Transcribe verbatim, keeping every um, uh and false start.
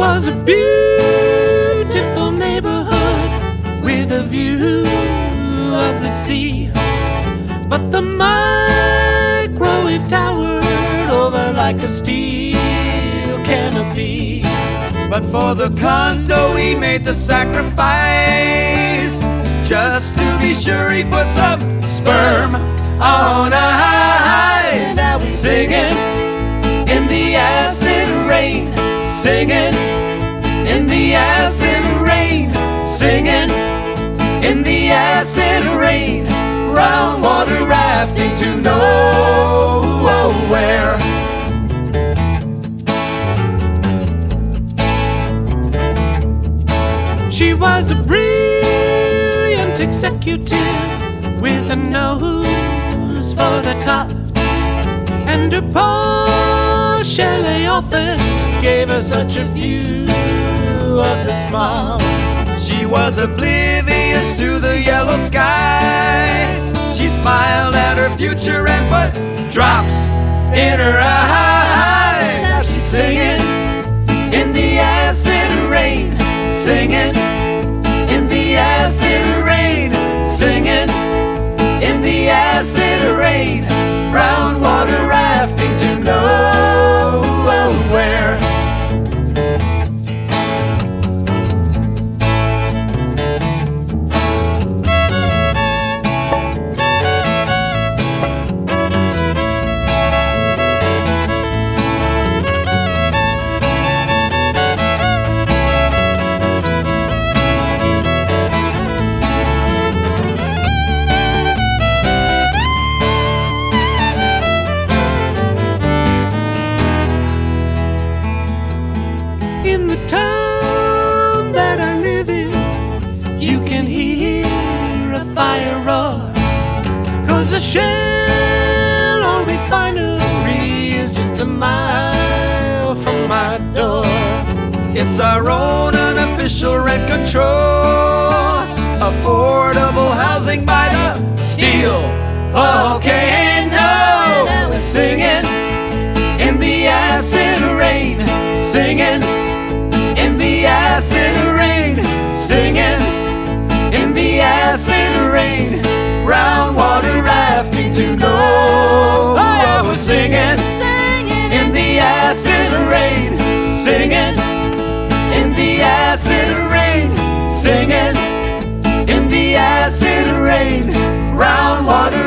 was a beautiful neighborhood with a view of the sea, but the microwave towered over like a steel canopy. But for the condo he made the sacrifice, just to be sure he put some sperm on ice. Now he's singing in the acid rain, singing in the acid rain, singing in the acid rain, round water rafting to nowhere. She was a brilliant executive with a nose for the top, and her posh chalet office gave her such a view of the smile. She was oblivious to the yellow sky. She smiled at her future and put drops in her eyes. Now she's singing in the acid rain, singing in the acid rain, singing in the acid rain, brown water rafting to nowhere. In the town that I live in, you can hear a fire roar, 'cause the Shell oil refinery is just a mile from my door. It's our own unofficial rent control, affordable housing by the steel volcano. We're Singing in the acid rain, singing in the acid rain, singing in the acid rain, brown water rafting to nowhere. We're singing in the acid rain, singing in the acid rain, singing in the acid rain, brown water